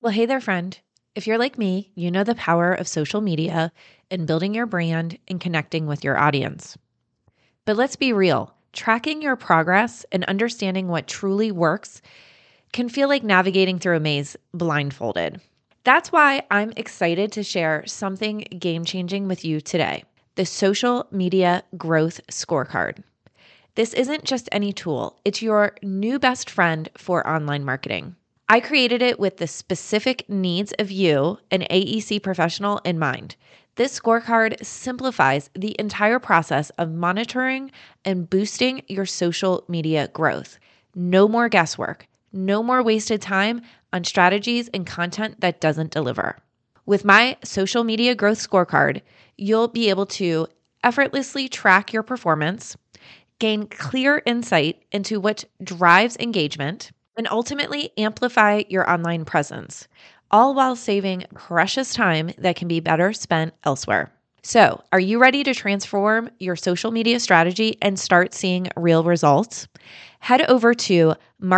Well, hey there, friend. If you're like me, you know the power of social media and building your brand and connecting with your audience. But let's be real, tracking your progress and understanding what truly works can feel like navigating through a maze blindfolded. That's why I'm excited to share something game-changing with you today, the Social Media Growth Scorecard. This isn't just any tool, it's your new best friend for online marketing. I created it with the specific needs of you, an AEC professional, in mind. This scorecard simplifies the entire process of monitoring and boosting your social media growth. No more guesswork, no more wasted time on strategies and content that doesn't deliver. With my social media growth scorecard, you'll be able to effortlessly track your performance, gain clear insight into what drives engagement, and ultimately amplify your online presence, all while saving precious time that can be better spent elsewhere. So, are you ready to transform your social media strategy and start seeing real results? Head over to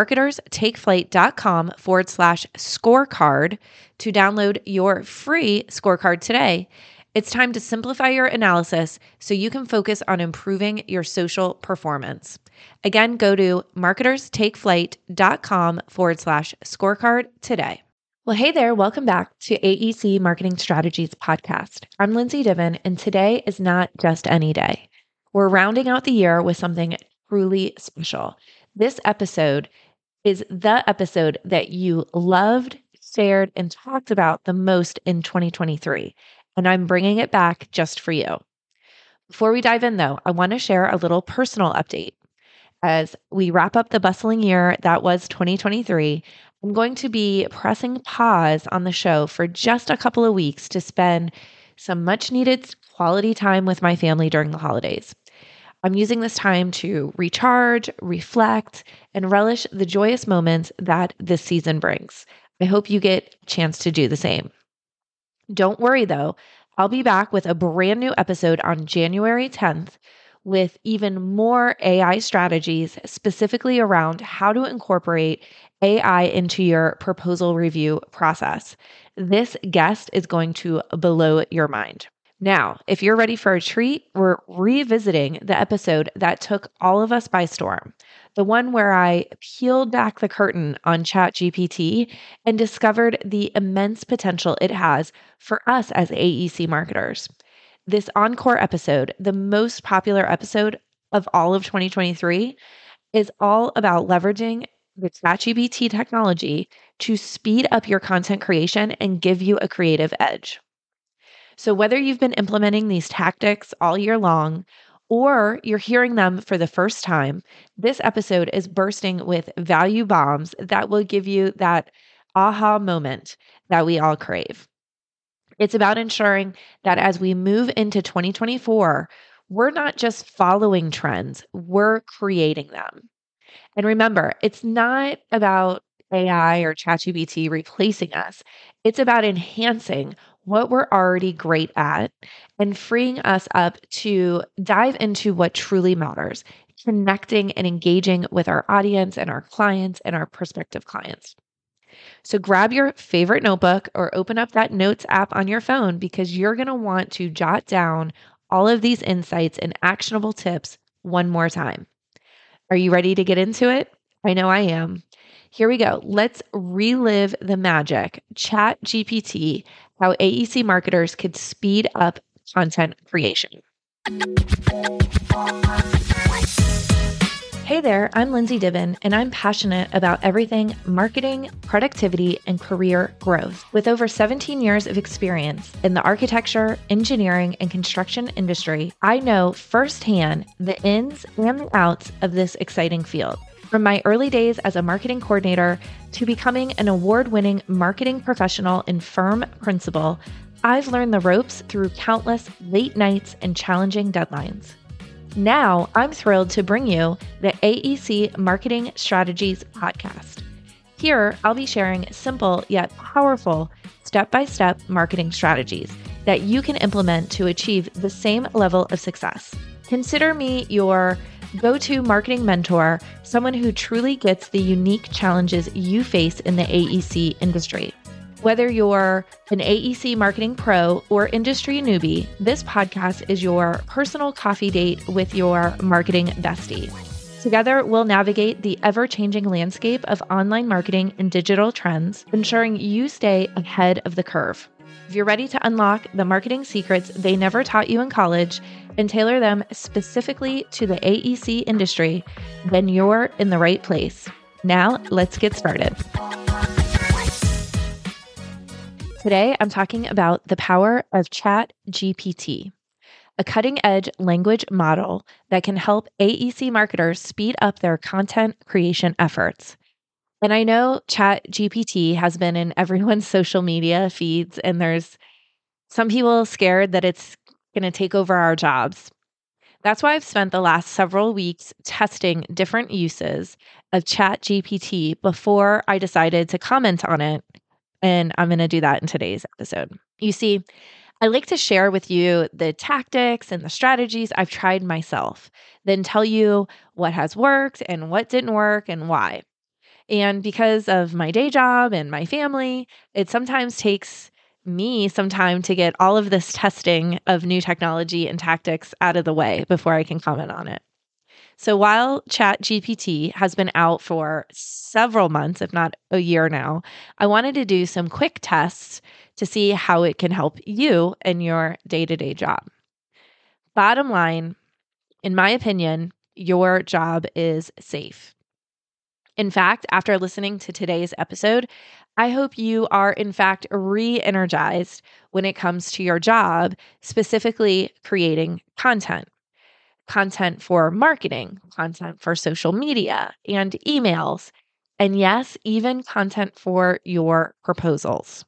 marketerstakeflight.com/scorecard to download your free scorecard today. It's time to simplify your analysis so you can focus on improving your social performance. Again, go to marketerstakeflight.com/scorecard today. Well, hey there. Welcome back to AEC Marketing Strategies Podcast. I'm Lindsay Diven, and today is not just any day. We're rounding out the year with something truly special. This episode is the episode that you loved, shared, and talked about the most in 2023. And I'm bringing it back just for you. Before we dive in, though, I want to share a little personal update. As we wrap up the bustling year that was 2023, I'm going to be pressing pause on the show for just a couple of weeks to spend some much needed quality time with my family during the holidays. I'm using this time to recharge, reflect, and relish the joyous moments that this season brings. I hope you get a chance to do the same. Don't worry though, I'll be back with a brand new episode on January 10th with even more AI strategies, specifically around how to incorporate AI into your proposal review process. This guest is going to blow your mind. Now, if you're ready for a treat, we're revisiting the episode that took all of us by storm. The one where I peeled back the curtain on ChatGPT and discovered the immense potential it has for us as AEC marketers. This encore episode, the most popular episode of all of 2023, is all about leveraging the ChatGPT technology to speed up your content creation and give you a creative edge. So whether you've been implementing these tactics all year long or you're hearing them for the first time, this episode is bursting with value bombs that will give you that aha moment that we all crave. It's about ensuring that as we move into 2024, we're not just following trends, we're creating them. And remember, it's not about AI or ChatGPT replacing us. It's about enhancing what we're already great at and freeing us up to dive into what truly matters, connecting and engaging with our audience and our clients and our prospective clients. So grab your favorite notebook or open up that notes app on your phone because you're going to want to jot down all of these insights and actionable tips one more time. Are you ready to get into it? I know I am. Here we go. Let's relive the magic. ChatGPT, how AEC marketers could speed up content creation. Hey there, I'm Lindsay Diven, and I'm passionate about everything marketing, productivity, and career growth. With over 17 years of experience in the architecture, engineering, and construction industry, I know firsthand the ins and the outs of this exciting field. From my early days as a marketing coordinator to becoming an award-winning marketing professional and firm principal, I've learned the ropes through countless late nights and challenging deadlines. Now, I'm thrilled to bring you the AEC Marketing Strategies podcast. Here, I'll be sharing simple yet powerful step-by-step marketing strategies that you can implement to achieve the same level of success. Consider me your go-to marketing mentor, someone who truly gets the unique challenges you face in the AEC industry. Whether you're an AEC marketing pro or industry newbie, this podcast is your personal coffee date with your marketing bestie. Together, we'll navigate the ever-changing landscape of online marketing and digital trends, ensuring you stay ahead of the curve. If you're ready to unlock the marketing secrets they never taught you in college and tailor them specifically to the AEC industry, then you're in the right place. Now, let's get started. Today, I'm talking about the power of ChatGPT, a cutting-edge language model that can help AEC marketers speed up their content creation efforts. And I know ChatGPT has been in everyone's social media feeds, and there's some people scared that it's going to take over our jobs. That's why I've spent the last several weeks testing different uses of ChatGPT before I decided to comment on it. And I'm going to do that in today's episode. You see, I like to share with you the tactics and the strategies I've tried myself, then tell you what has worked and what didn't work and why. And because of my day job and my family, it sometimes takes me some time to get all of this testing of new technology and tactics out of the way before I can comment on it. So while ChatGPT has been out for several months, if not a year now, I wanted to do some quick tests to see how it can help you in your day-to-day job. Bottom line, in my opinion, your job is safe. In fact, after listening to today's episode, I hope you are in fact re-energized when it comes to your job, specifically creating content. Content for marketing, content for social media and emails, and yes, even content for your proposals.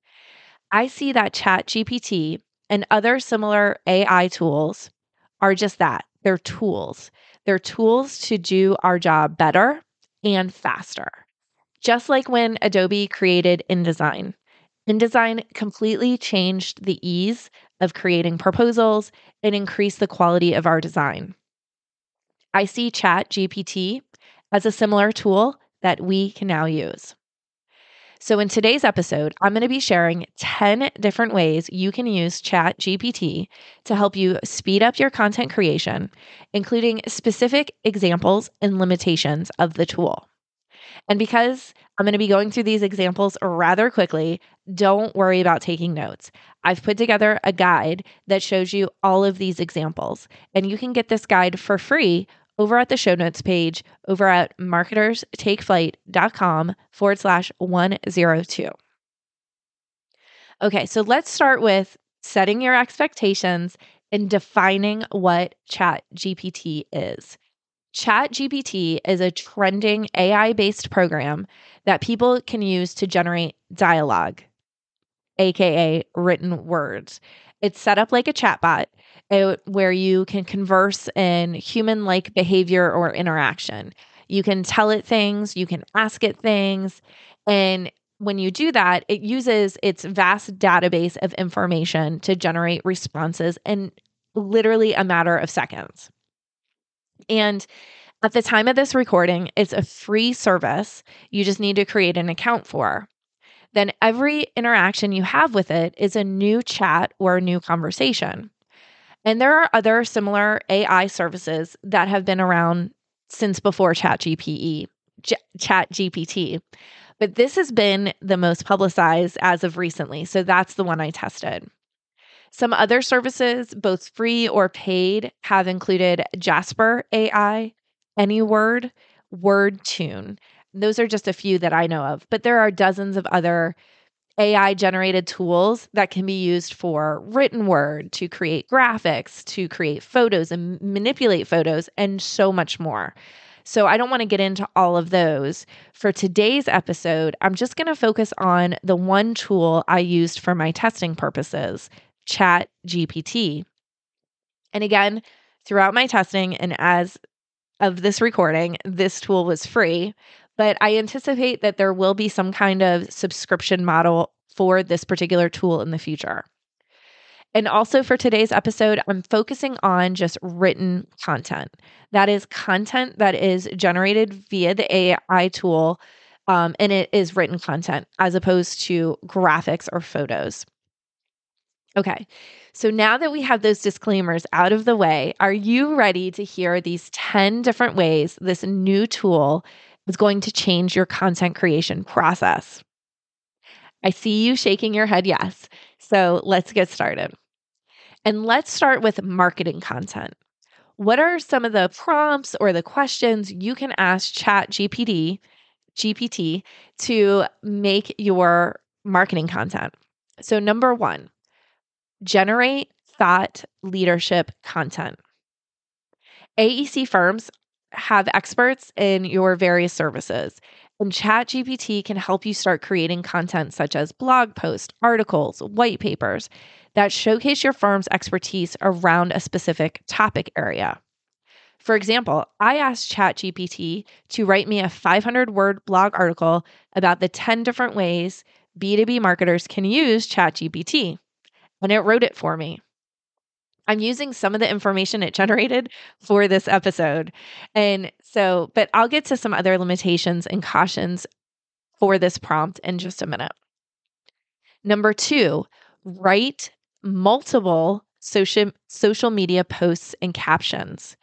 I see that ChatGPT and other similar AI tools are just that. They're tools. They're tools to do our job better and faster. Just like when Adobe created InDesign. InDesign completely changed the ease of creating proposals and increased the quality of our design. I see ChatGPT as a similar tool that we can now use. So in today's episode, I'm going to be sharing 10 different ways you can use ChatGPT to help you speed up your content creation, including specific examples and limitations of the tool. And because I'm going to be going through these examples rather quickly, don't worry about taking notes. I've put together a guide that shows you all of these examples, and you can get this guide for free over at the show notes page over at marketerstakeflight.com/102. Okay, so let's start with setting your expectations and defining what ChatGPT is. ChatGPT is a trending AI-based program that people can use to generate dialogue, aka written words. It's set up like a chatbot where you can converse in human-like behavior or interaction. You can tell it things, you can ask it things, and when you do that, it uses its vast database of information to generate responses in literally a matter of seconds. And at the time of this recording, it's a free service. You just need to create an account for. Then every interaction you have with it is a new chat or a new conversation. And there are other similar AI services that have been around since before ChatGPT. But this has been the most publicized as of recently. So that's the one I tested. Some other services, both free or paid, have included Jasper AI, AnyWord, WordTune. Those are just a few that I know of, but there are dozens of other AI-generated tools that can be used for written word, to create graphics, to create photos and manipulate photos, and so much more. So I don't want to get into all of those. For today's episode, I'm just going to focus on the one tool I used for my testing purposes, ChatGPT. And again, throughout my testing and as of this recording, this tool was free, but I anticipate that there will be some kind of subscription model for this particular tool in the future. And also for today's episode, I'm focusing on just written content. That is content that is generated via the AI tool and it is written content as opposed to graphics or photos. Okay, so now that we have those disclaimers out of the way, are you ready to hear these 10 different ways this new tool is going to change your content creation process? I see you shaking your head yes. So let's get started. And let's start with marketing content. What are some of the prompts or the questions you can ask GPT to make your marketing content? So number 1, generate thought leadership content. AEC firms have experts in your various services, and ChatGPT can help you start creating content such as blog posts, articles, white papers that showcase your firm's expertise around a specific topic area. For example, I asked ChatGPT to write me a 500-word blog article about the 10 different ways B2B marketers can use ChatGPT, and it wrote it for me. I'm using some of the information it generated for this episode. But I'll get to some other limitations and cautions for this prompt in just a minute. Number 2, write multiple social media posts and captions.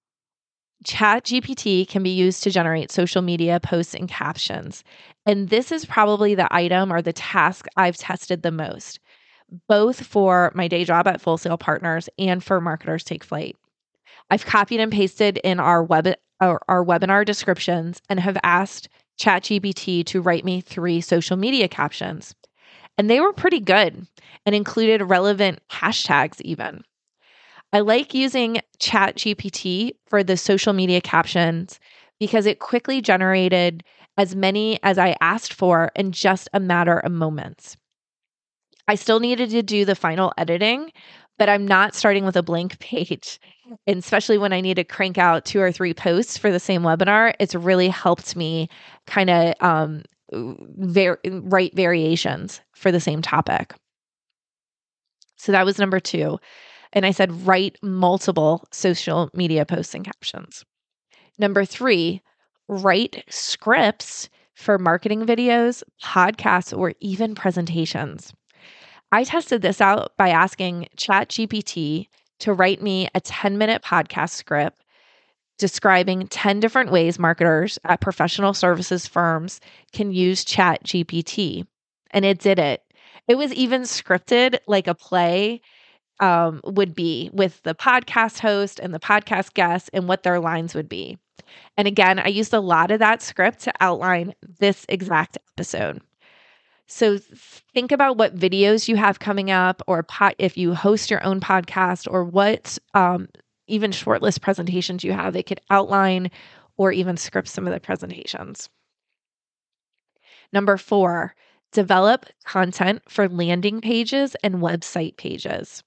ChatGPT can be used to generate social media posts and captions. And this is probably the item or the task I've tested the most, both for my day job at Full Sail Partners and for Marketers Take Flight. I've copied and pasted in our webinar descriptions and have asked ChatGPT to write me 3 social media captions. And they were pretty good and included relevant hashtags even. I like using ChatGPT for the social media captions because it quickly generated as many as I asked for in just a matter of moments. I still needed to do the final editing, but I'm not starting with a blank page. And especially when I need to crank out 2 or 3 posts for the same webinar, it's really helped me kind of write variations for the same topic. So that was number 2. And I said, write multiple social media posts and captions. Number 3, write scripts for marketing videos, podcasts, or even presentations. I tested this out by asking ChatGPT to write me a 10-minute podcast script describing 10 different ways marketers at professional services firms can use ChatGPT. And it did it. It was even scripted like a play would be, with the podcast host and the podcast guest and what their lines would be. And again, I used a lot of that script to outline this exact episode. So think about what videos you have coming up, or if you host your own podcast, or what even shortlist presentations you have. They could outline or even script some of the presentations. Number 4, develop content for landing pages and website pages.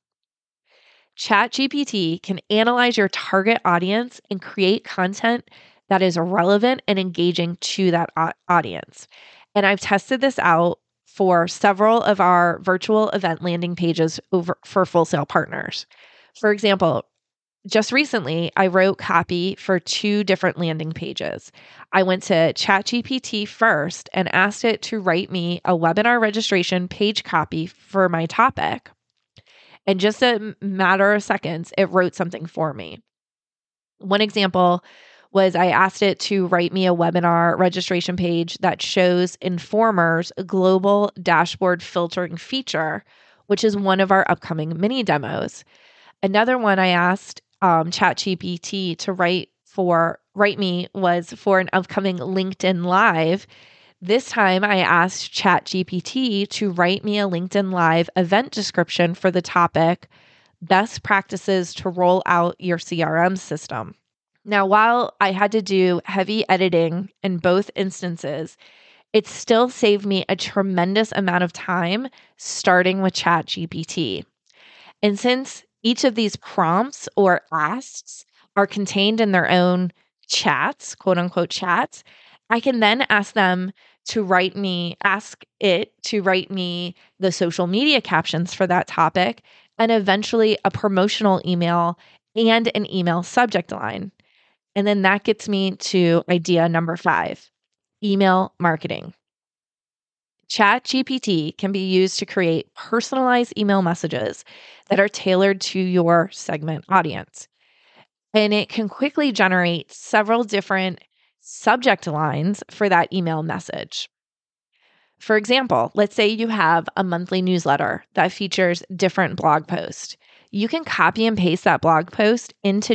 ChatGPT can analyze your target audience and create content that is relevant and engaging to that audience. And I've tested this out for several of our virtual event landing pages for Full Sail Partners. For example, just recently, I wrote copy for 2 different landing pages. I went to ChatGPT first and asked it to write me a webinar registration page copy for my topic. In just a matter of seconds, it wrote something for me. One example was I asked it to write me a webinar registration page that shows Informer's global dashboard filtering feature, which is one of our upcoming mini demos. Another one I asked ChatGPT to write me was for an upcoming LinkedIn Live. This time I asked ChatGPT to write me a LinkedIn Live event description for the topic, best practices to roll out your CRM system. Now, while I had to do heavy editing in both instances, it still saved me a tremendous amount of time starting with ChatGPT. And since each of these prompts or asks are contained in their own chats, quote unquote chats, I can then ask it to write me the social media captions for that topic, and eventually a promotional email and an email subject line. And then that gets me to idea number 5. email marketing. ChatGPT can be used to create personalized email messages that are tailored to your segment audience. And it can quickly generate several different subject lines for that email message. For example, let's say you have a monthly newsletter that features different blog posts. You can copy and paste that blog post into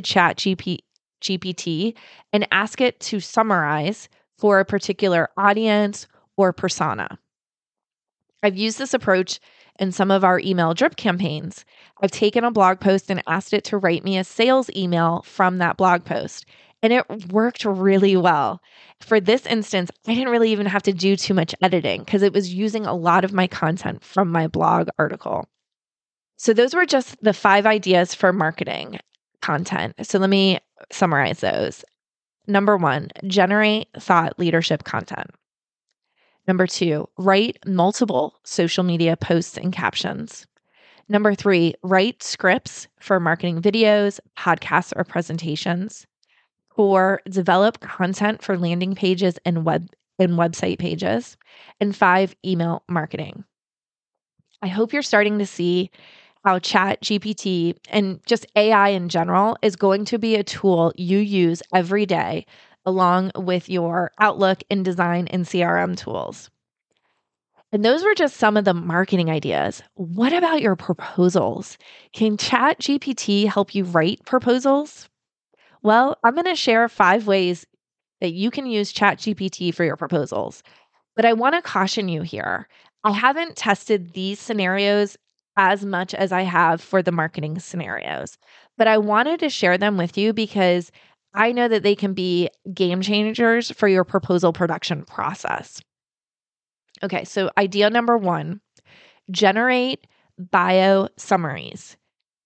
ChatGPT and ask it to summarize for a particular audience or persona. I've used this approach in some of our email drip campaigns. I've taken a blog post and asked it to write me a sales email from that blog post, and it worked really well. For this instance, I didn't really even have to do too much editing because it was using a lot of my content from my blog article. So those were just the 5 ideas for marketing content. So let me summarize those. Number 1, generate thought leadership content. Number 2, write multiple social media posts and captions. Number 3, write scripts for marketing videos, podcasts, or presentations. 4, develop content for landing pages and website pages. And 5, email marketing. I hope you're starting to see how ChatGPT and just AI in general is going to be a tool you use every day along with your Outlook, InDesign, and CRM tools. And those were just some of the marketing ideas. What about your proposals? Can ChatGPT help you write proposals? Well, I'm going to share 5 ways that you can use ChatGPT for your proposals. But I want to caution you here. I haven't tested these scenarios as much as I have for the marketing scenarios, but I wanted to share them with you because I know that they can be game changers for your proposal production process. Okay, so idea number 1, generate bio summaries.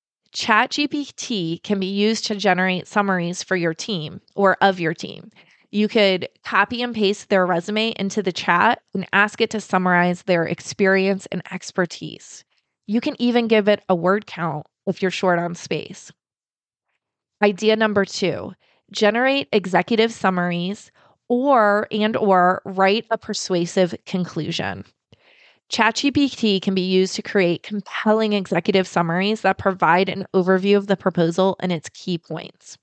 ChatGPT can be used to generate summaries for your team or of your team. You could copy and paste their resume into the chat and ask it to summarize their experience and expertise. You can even give it a word count if you're short on space. Idea number 2, generate executive summaries or write a persuasive conclusion. ChatGPT can be used to create compelling executive summaries that provide an overview of the proposal and its key points.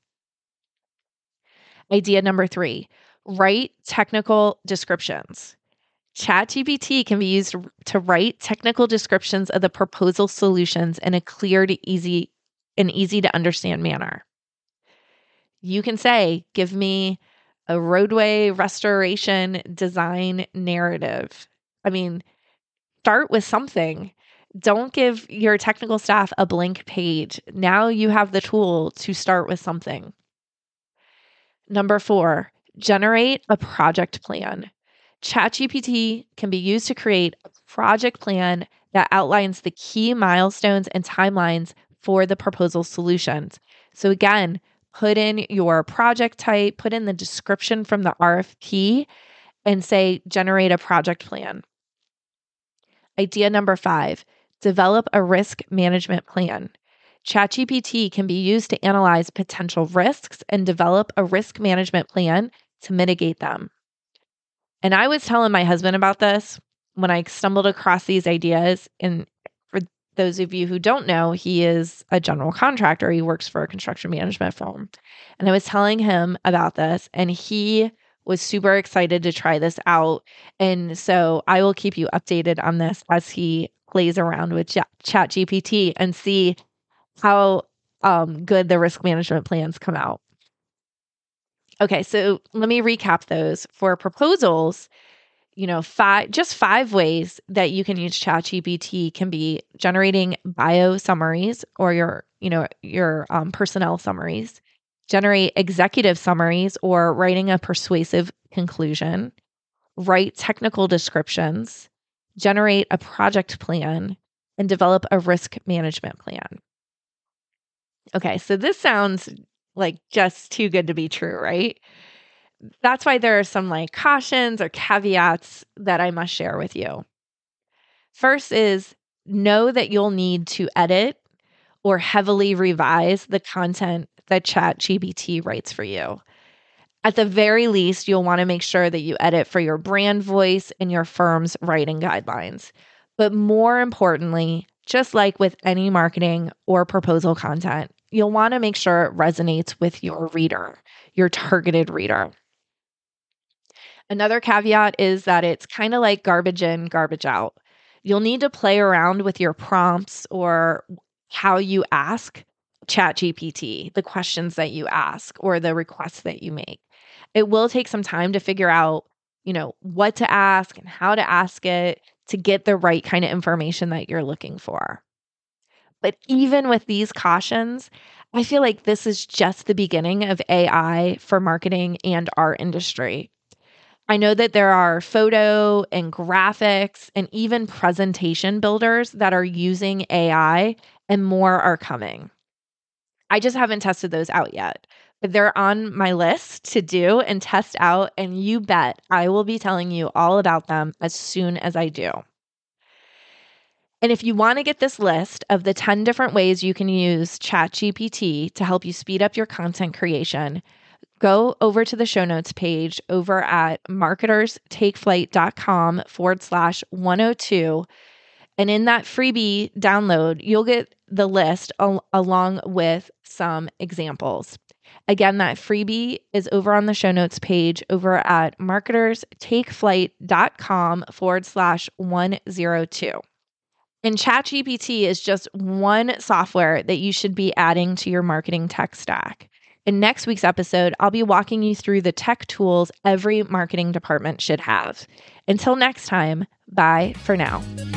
Idea number 3, write technical descriptions. ChatGPT can be used to write technical descriptions of the proposal solutions in a clear to easy to understand manner. You can say, give me a roadway restoration design narrative. Start with something. Don't give your technical staff a blank page. Now you have the tool to start with something. Number 4, generate a project plan. ChatGPT can be used to create a project plan that outlines the key milestones and timelines for the proposal solutions. So again, put in your project type, put in the description from the RFP, and say, generate a project plan. Idea number 5, develop a risk management plan. ChatGPT can be used to analyze potential risks and develop a risk management plan to mitigate them. And I was telling my husband about this when I stumbled across these ideas. And for those of you who don't know, he is a general contractor. He works for a construction management firm. And I was telling him about this, and he was super excited to try this out. And so I will keep you updated on this as he plays around with ChatGPT and see how good the risk management plans come out. Okay, so let me recap those. For proposals, 5 ways that you can use ChatGPT can be generating bio summaries or your personnel summaries, generate executive summaries or writing a persuasive conclusion, write technical descriptions, generate a project plan, and develop a risk management plan. Okay, so this sounds like just too good to be true, right? That's why there are some cautions or caveats that I must share with you. First is know that you'll need to edit or heavily revise the content that ChatGPT writes for you. At the very least, you'll want to make sure that you edit for your brand voice and your firm's writing guidelines. But more importantly, just like with any marketing or proposal content, you'll want to make sure it resonates with your reader, your targeted reader. Another caveat is that it's kind of like garbage in, garbage out. You'll need to play around with your prompts or how you ask ChatGPT, the questions that you ask or the requests that you make. It will take some time to figure out, what to ask and how to ask it to get the right kind of information that you're looking for. But even with these cautions, I feel like this is just the beginning of AI for marketing and our industry. I know that there are photo and graphics and even presentation builders that are using AI, and more are coming. I just haven't tested those out yet, but they're on my list to do and test out, and you bet I will be telling you all about them as soon as I do. And if you want to get this list of the 10 different ways you can use ChatGPT to help you speed up your content creation, go over to the show notes page over at marketerstakeflight.com/102. And in that freebie download, you'll get the list along with some examples. Again, that freebie is over on the show notes page over at marketerstakeflight.com/102. And ChatGPT is just one software that you should be adding to your marketing tech stack. In next week's episode, I'll be walking you through the tech tools every marketing department should have. Until next time, bye for now.